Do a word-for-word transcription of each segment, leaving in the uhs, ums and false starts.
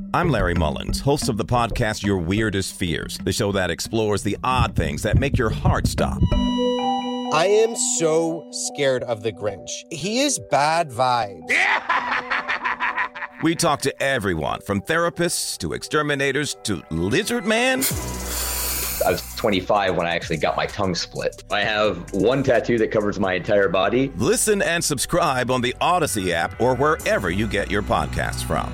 I'm Larry Mullins, host of the podcast Your Weirdest Fears, the show that explores the odd things that make your heart stop. I am so scared of the Grinch. He is bad vibes. We talk to everyone from therapists to exterminators to Lizard Man. I was twenty-five when I actually got my tongue split. I have one tattoo that covers my entire body. Listen and subscribe on the Odyssey app or wherever you get your podcasts from.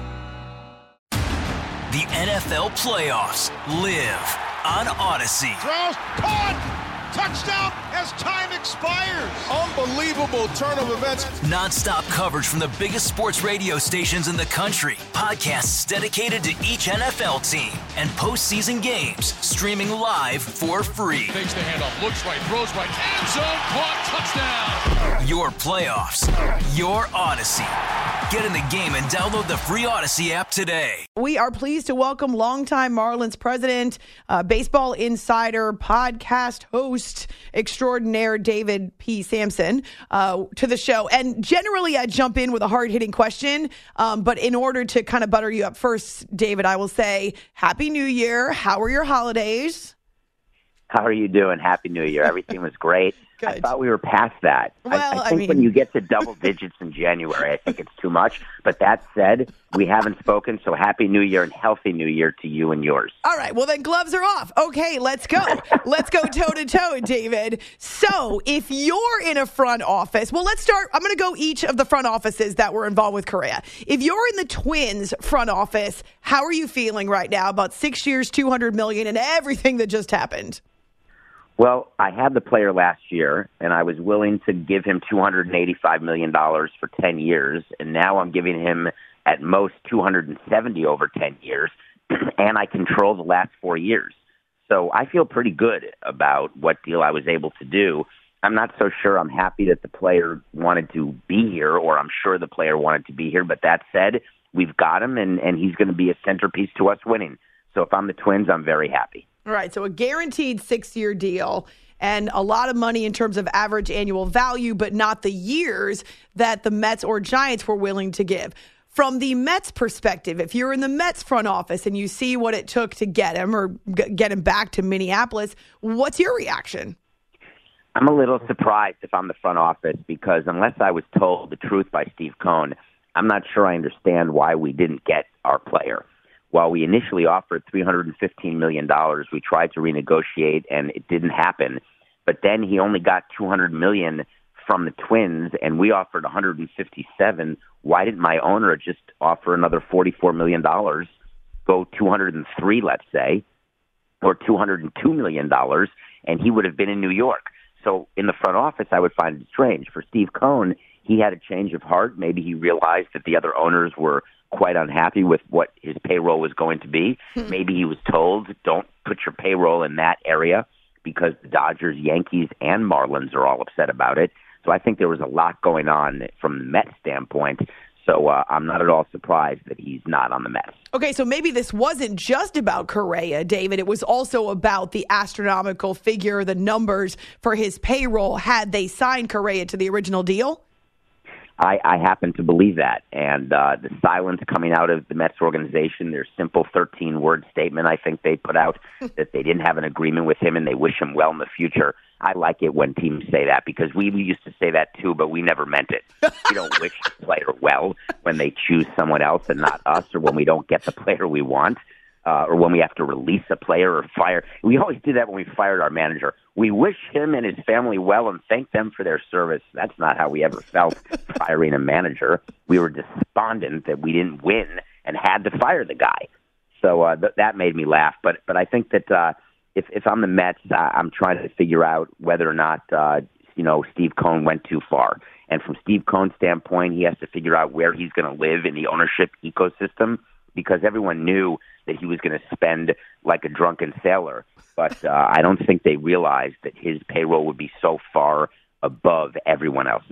The N F L playoffs live on Odyssey. Throws, caught! Touchdown as time expires. Unbelievable turn of events. Non-stop coverage from the biggest sports radio stations in the country. Podcasts dedicated to each N F L team and postseason games streaming live for free. Takes the handoff, looks right, throws right, end zone, caught, touchdown. Your playoffs, your Odyssey. Get in the game and download the free Odyssey app today. We are pleased to welcome longtime Marlins president, uh, baseball insider, podcast host extraordinaire David P. Samson uh, to the show. And generally, I jump in with a hard-hitting question. Um, but in order to kind of butter you up first, David, I will say Happy New Year. How are your holidays? How are you doing? Happy New Year. Everything was great. Good. I thought we were past that. Well, I, I I think mean... when you get to double digits in January, I think it's too much. But that said, we haven't spoken, so Happy New Year and Healthy New Year to you and yours. All right, well then gloves are off. Okay, let's go. Let's go toe-to-toe, David. So if you're in a front office, well, let's start. I'm going to go each of the front offices that were involved with Correa. If you're in the Twins front office, how are you feeling right now about six years, two hundred million dollars, and everything that just happened? Well, I had the player last year, and I was willing to give him two hundred eighty-five million dollars for ten years, and now I'm giving him at most two hundred seventy over ten years, and I control the last four years. So I feel pretty good about what deal I was able to do. I'm not so sure I'm happy that the player wanted to be here, or I'm sure the player wanted to be here, but that said, we've got him, and, and he's going to be a centerpiece to us winning. So if I'm the Twins, I'm very happy. All right, so a guaranteed six-year deal and a lot of money in terms of average annual value, but not the years that the Mets or Giants were willing to give. From the Mets perspective, if you're in the Mets front office and you see what it took to get him or g- get him back to Minneapolis, what's your reaction? I'm a little surprised if I'm the front office because unless I was told the truth by Steve Cohen, I'm not sure I understand why we didn't get our player. While we initially offered three hundred fifteen million dollars, we tried to renegotiate, and it didn't happen. But then he only got two hundred million dollars from the Twins, and we offered one hundred fifty-seven. Why didn't my owner just offer another forty-four million dollars, go two hundred three, let's say, or two hundred two million dollars, and he would have been in New York? So in the front office, I would find it strange. For Steve Cohen, he had a change of heart. Maybe he realized that the other owners were quite unhappy with what his payroll was going to be. Maybe he was told, don't put your payroll in that area because the Dodgers, Yankees, and Marlins are all upset about it. So I think there was a lot going on from the Mets standpoint. So uh, I'm not at all surprised that he's not on the Mets. Okay, so maybe this wasn't just about Correa, David. It was also about the astronomical figure, the numbers for his payroll had they signed Correa to the original deal? I, I happen to believe that. And uh, the silence coming out of the Mets organization, their simple thirteen-word statement I think they put out that they didn't have an agreement with him and they wish him well in the future. I like it when teams say that because we, we used to say that too, but we never meant it. We don't wish the player well when they choose someone else and not us, or when we don't get the player we want. Uh, or when we have to release a player or fire. We always did that when we fired our manager. We wish him and his family well and thank them for their service. That's not how we ever felt firing a manager. We were despondent that we didn't win and had to fire the guy. So uh, th- that made me laugh. But but I think that uh, if, if I'm the Mets, uh, I'm trying to figure out whether or not uh, you know Steve Cohen went too far. And from Steve Cohen's standpoint, he has to figure out where he's going to live in the ownership ecosystem, because everyone knew that he was going to spend like a drunken sailor. But uh, I don't think they realized that his payroll would be so far above everyone else's.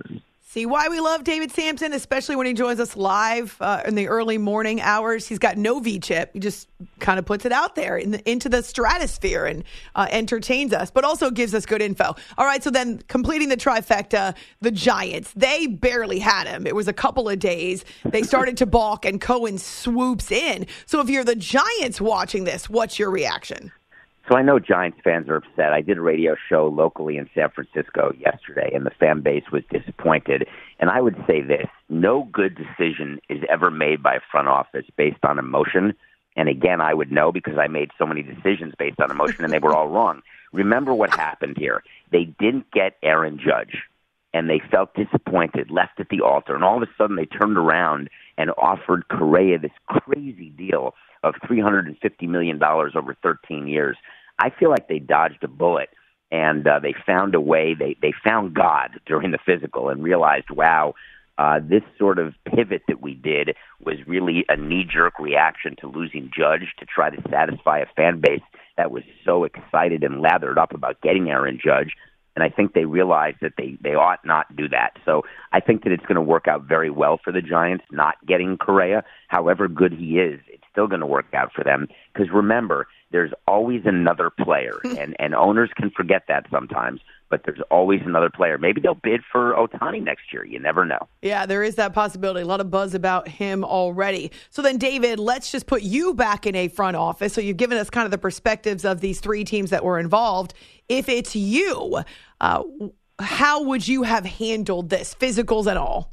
See why we love David Samson, especially when he joins us live uh, in the early morning hours. He's got no V-chip. He just kind of puts it out there in the, into the stratosphere and uh, entertains us, but also gives us good info. All right, so then completing the trifecta, the Giants, they barely had him. It was a couple of days. They started to balk, and Cohen swoops in. So if you're the Giants watching this, what's your reaction? So I know Giants fans are upset. I did a radio show locally in San Francisco yesterday, and the fan base was disappointed. And I would say this, no good decision is ever made by a front office based on emotion. And again, I would know because I made so many decisions based on emotion, and they were all wrong. Remember what happened here. They didn't get Aaron Judge, and they felt disappointed, left at the altar. And all of a sudden, they turned around and offered Correa this crazy deal of three hundred fifty million dollars over thirteen years. I feel like they dodged a bullet, and uh, they found a way. They, they found God during the physical and realized, wow, uh, this sort of pivot that we did was really a knee-jerk reaction to losing Judge to try to satisfy a fan base that was so excited and lathered up about getting Aaron Judge. And I think they realized that they, they ought not do that. So I think that it's going to work out very well for the Giants not getting Correa. However good he is, it's still going to work out for them. Because remember, there's always another player. and, and owners can forget that sometimes. But there's always another player. Maybe they'll bid for Ohtani next year. You never know. Yeah, there is that possibility. A lot of buzz about him already. So then, David, let's just put you back in a front office. So you've given us kind of the perspectives of these three teams that were involved. If it's you, uh, how would you have handled this, physicals and all?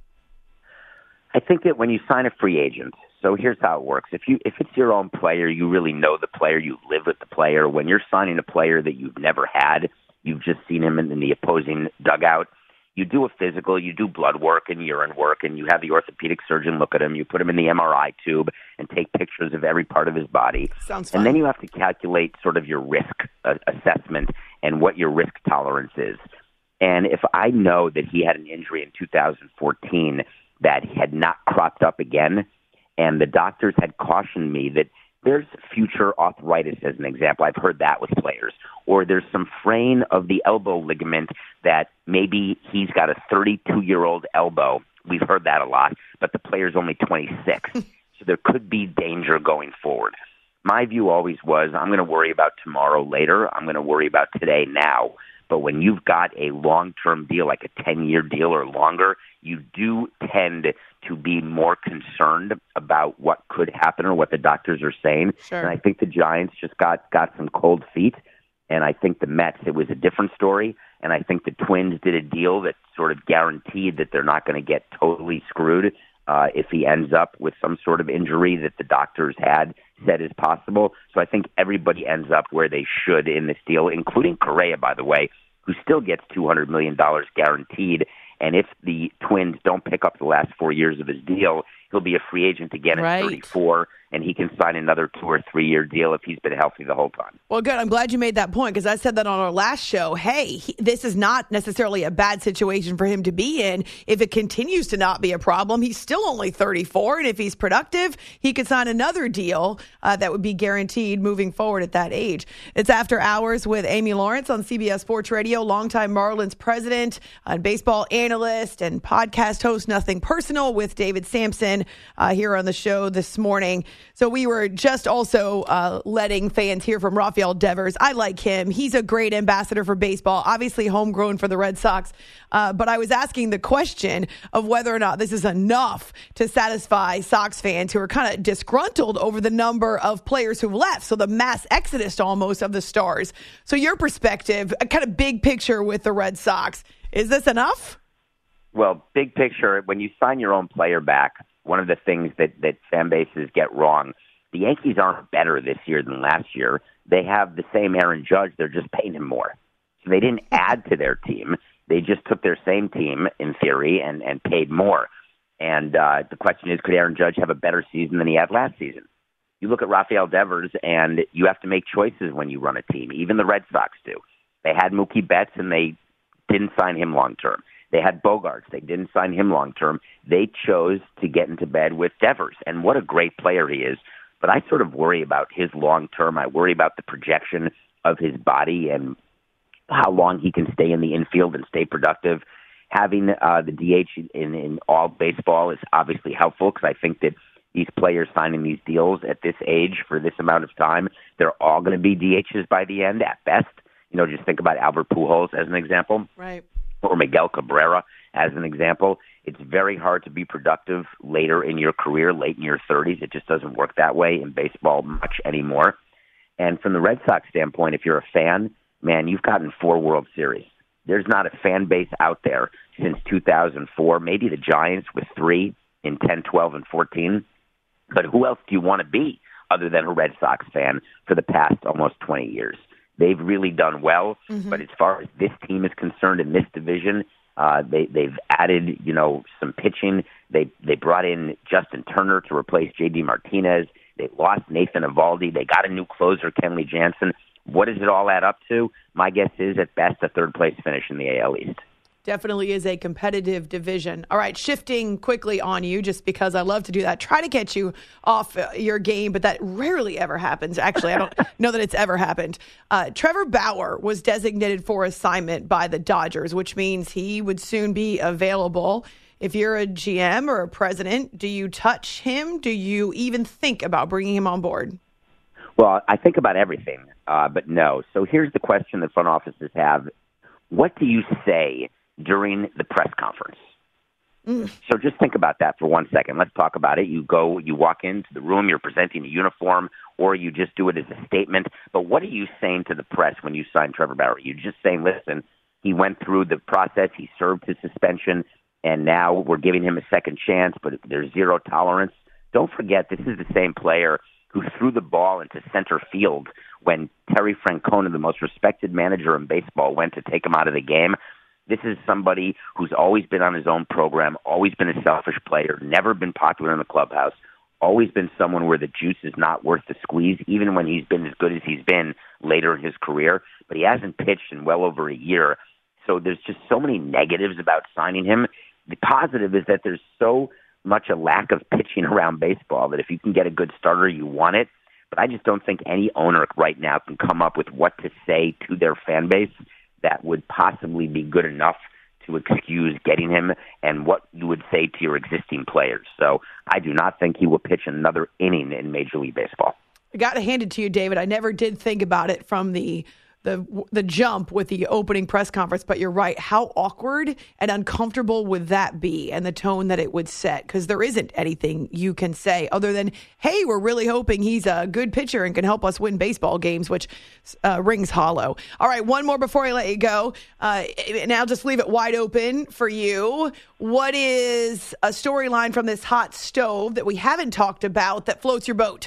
I think that when you sign a free agent, so here's how it works. If you if it's your own player, you really know the player, you live with the player. When you're signing a player that you've never had, you've just seen him in, in the opposing dugout, you do a physical, you do blood work and urine work, and you have the orthopedic surgeon look at him. You put him in the M R I tube and take pictures of every part of his body. Sounds fun. And then you have to calculate sort of your risk uh, assessment and what your risk tolerance is. And if I know that he had an injury in two thousand fourteen that had not cropped up again, and the doctors had cautioned me that there's future arthritis, as an example. I've heard that with players. Or there's some fraying of the elbow ligament that maybe he's got a thirty-two-year-old elbow. We've heard that a lot, but the player's only twenty-six. So there could be danger going forward. My view always was, I'm going to worry about tomorrow later. I'm going to worry about today now. But when you've got a long-term deal, like a ten-year deal or longer, you do tend to be more concerned about what could happen or what the doctors are saying. Sure. And I think the Giants just got, got some cold feet. And I think the Mets, it was a different story. And I think the Twins did a deal that sort of guaranteed that they're not going to get totally screwed uh, if he ends up with some sort of injury that the doctors had said is possible. So I think everybody ends up where they should in this deal, including Correa, by the way, who still gets two hundred million dollars guaranteed. And if the Twins don't pick up the last four years of his deal, he'll be a free agent again at Right. thirty-four, and he can sign another two- or three-year deal if he's been healthy the whole time. Well, good. I'm glad you made that point because I said that on our last show. Hey, he, this is not necessarily a bad situation for him to be in. If it continues to not be a problem, he's still only thirty-four, and if he's productive, he could sign another deal uh, that would be guaranteed moving forward at that age. It's After Hours with Amy Lawrence on C B S Sports Radio, longtime Marlins president and baseball analyst and podcast host, Nothing Personal, with David Samson uh, here on the show this morning. So we were just also uh, letting fans hear from Rafael Devers. I like him. He's a great ambassador for baseball, obviously homegrown for the Red Sox. Uh, but I was asking the question of whether or not this is enough to satisfy Sox fans who are kind of disgruntled over the number of players who've left. So the mass exodus almost of the stars. So your perspective, a kind of big picture with the Red Sox, is this enough? Well, big picture, when you sign your own player back, one of the things that, that fan bases get wrong, the Yankees aren't better this year than last year. They have the same Aaron Judge. They're just paying him more. So they didn't add to their team. They just took their same team, in theory, and, and paid more. And uh, the question is, could Aaron Judge have a better season than he had last season? You look at Rafael Devers, and you have to make choices when you run a team. Even the Red Sox do. They had Mookie Betts, and they didn't sign him long-term. They had Bogarts. They didn't sign him long-term. They chose to get into bed with Devers, and what a great player he is. But I sort of worry about his long-term. I worry about the projection of his body and how long he can stay in the infield and stay productive. having uh, the D H in, in all baseball is obviously helpful because I think that these players signing these deals at this age for this amount of time, they're all going to be D Hs by the end at best. You know, just think about Albert Pujols as an example. Right. Or Miguel Cabrera as an example. It's very hard to be productive later in your career, late in your thirties. It just doesn't work that way in baseball much anymore. And from the Red Sox standpoint, if you're a fan, man, you've gotten four World Series. There's not a fan base out there since two thousand four, maybe the Giants with three in ten, twelve, and fourteen. But who else do you want to be other than a Red Sox fan for the past almost twenty years? They've really done well, mm-hmm. but as far as this team is concerned in this division, uh, they, they've added, you know, some pitching. They they brought in Justin Turner to replace J D Martinez. They lost Nathan Eovaldi. They got a new closer, Kenley Jansen. What does it all add up to? My guess is at best a third-place finish in the A L East. Definitely is a competitive division. All right, shifting quickly on you, just because I love to do that. Try to get you off your game, but that rarely ever happens. Actually, I don't know that it's ever happened. Uh, Trevor Bauer was designated for assignment by the Dodgers, which means he would soon be available. If you're a G M or a president, do you touch him? Do you even think about bringing him on board? Well, I think about everything, uh, but no. So here's the question that front offices have. What do you say during the press conference? Mm. So just think about that for one second. Let's talk about it. You go, you walk into the room, you're presenting a uniform, or you just do it as a statement. But what are you saying to the press when you sign Trevor Bauer? You're just saying, listen, he went through the process, he served his suspension, and now we're giving him a second chance, but there's zero tolerance. Don't forget, this is the same player who threw the ball into center field when Terry Francona, the most respected manager in baseball, went to take him out of the game. This is somebody who's always been on his own program, always been a selfish player, never been popular in the clubhouse, always been someone where the juice is not worth the squeeze, even when he's been as good as he's been later in his career. But he hasn't pitched in well over a year. So there's just so many negatives about signing him. The positive is that there's so much a lack of pitching around baseball that if you can get a good starter, you want it. But I just don't think any owner right now can come up with what to say to their fan base that would possibly be good enough to excuse getting him and what you would say to your existing players. So I do not think he will pitch another inning in Major League Baseball. I got to hand it to you, David. I never did think about it from the the the jump with the opening press conference, but you're right. How awkward and uncomfortable would that be, and the tone that it would set? Because there isn't anything you can say other than, hey, we're really hoping he's a good pitcher and can help us win baseball games, which uh, rings hollow. All right, one more before I let you go, uh, and I'll just leave it wide open for you. What is a storyline from this hot stove that we haven't talked about that floats your boat?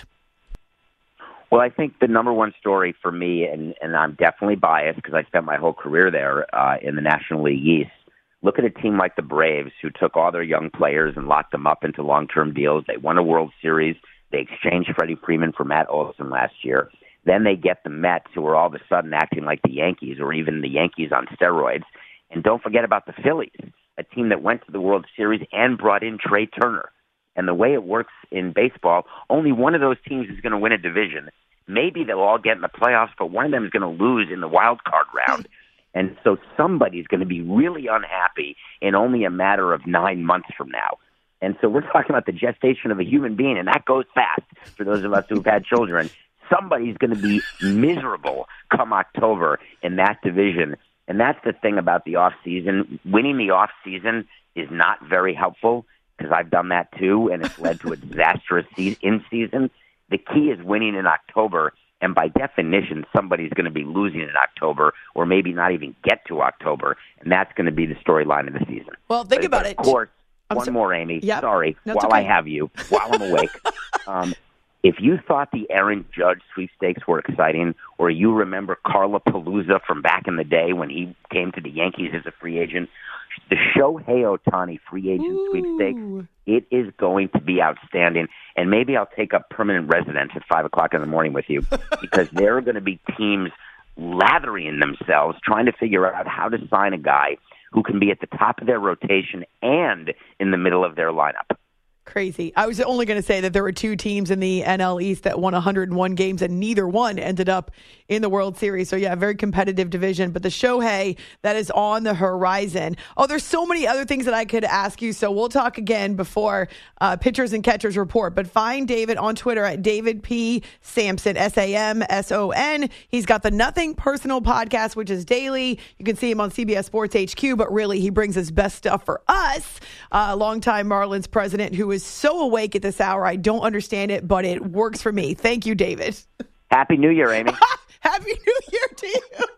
Well, I think the number one story for me, and, and I'm definitely biased because I spent my whole career there uh, in the National League East, look at a team like the Braves who took all their young players and locked them up into long-term deals. They won a World Series. They exchanged Freddie Freeman for Matt Olson last year. Then they get the Mets, who are all of a sudden acting like the Yankees or even the Yankees on steroids. And don't forget about the Phillies, a team that went to the World Series and brought in Trey Turner. And the way it works in baseball, only one of those teams is going to win a division. Maybe they'll all get in the playoffs, but one of them is going to lose in the wild card round. And so somebody's going to be really unhappy in only a matter of nine months from now. And so we're talking about the gestation of a human being, and that goes fast for those of us who've had children. Somebody's going to be miserable come October in that division. And that's the thing about the off-season. Winning the off-season is not very helpful because I've done that too, and it's led to a disastrous se- in-season. The key is winning in October, and by definition, somebody's going to be losing in October or maybe not even get to October, and that's going to be the storyline of the season. Well, think but, about but it. Of course, I'm one so- more, Amy. Yep. Sorry, No, while okay. I have you, while I'm awake. um, if you thought the Aaron Judge sweepstakes were exciting, or you remember Carla Palooza from back in the day when he came to the Yankees as a free agent, the Shohei Ohtani free agent Ooh. sweepstakes, it is going to be outstanding. And maybe I'll take up permanent residence at five o'clock in the morning with you because there are going to be teams lathering themselves trying to figure out how to sign a guy who can be at the top of their rotation and in the middle of their lineup. Crazy. I was only going to say that there were two teams in the N L East that won one hundred one games, and neither one ended up in the World Series. So, yeah, very competitive division. But the Shohei that is on the horizon. Oh, there's so many other things that I could ask you. So we'll talk again before uh, Pitchers and Catchers Report. But find David on Twitter at David P. Samson, S A M S O N. He's got the Nothing Personal podcast, which is daily. You can see him on C B S Sports H Q, but really he brings his best stuff for us. Uh, longtime Marlins president who is so awake at this hour. I don't understand it, but it works for me. Thank you, David. Happy New Year, Amy. Happy New Year to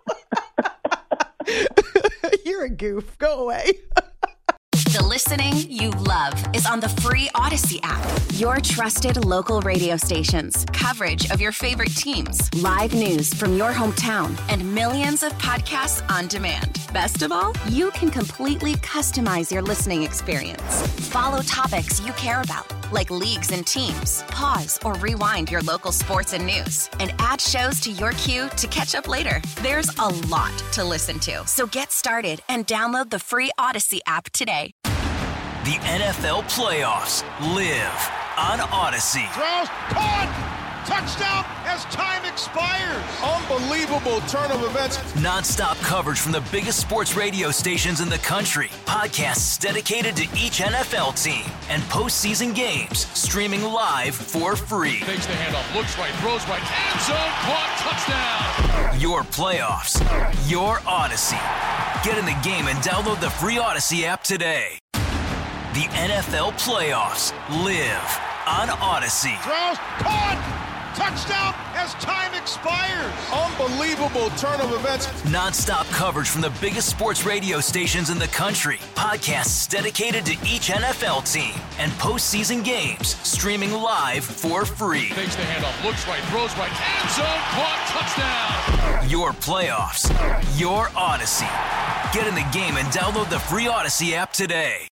you. You're a goof. Go away. The listening you love is on the free Odyssey app. Your trusted local radio stations, coverage of your favorite teams, live news from your hometown, and millions of podcasts on demand. Best of all, you can completely customize your listening experience. Follow topics you care about, like leagues and teams. Pause or rewind your local sports and news, and add shows to your queue to catch up later. There's a lot to listen to, so get started and download the free Odyssey app today. The N F L playoffs live on Odyssey. Throws, caught! Touchdown as time expires. Unbelievable turn of events. Non-stop coverage from the biggest sports radio stations in the country. Podcasts dedicated to each N F L team. And postseason games streaming live for free. Takes the handoff, looks right, throws right, end zone, caught, touchdown. Your playoffs, your Odyssey. Get in the game and download the free Odyssey app today. The N F L playoffs live on Odyssey. Throws, caught! Touchdown as time expires. Unbelievable turn of events. Non-stop coverage from the biggest sports radio stations in the country. Podcasts dedicated to each N F L team. And postseason games streaming live for free. Takes the handoff, looks right, throws right, end zone, caught, touchdown. Your playoffs, your Odyssey. Get in the game and download the free Odyssey app today.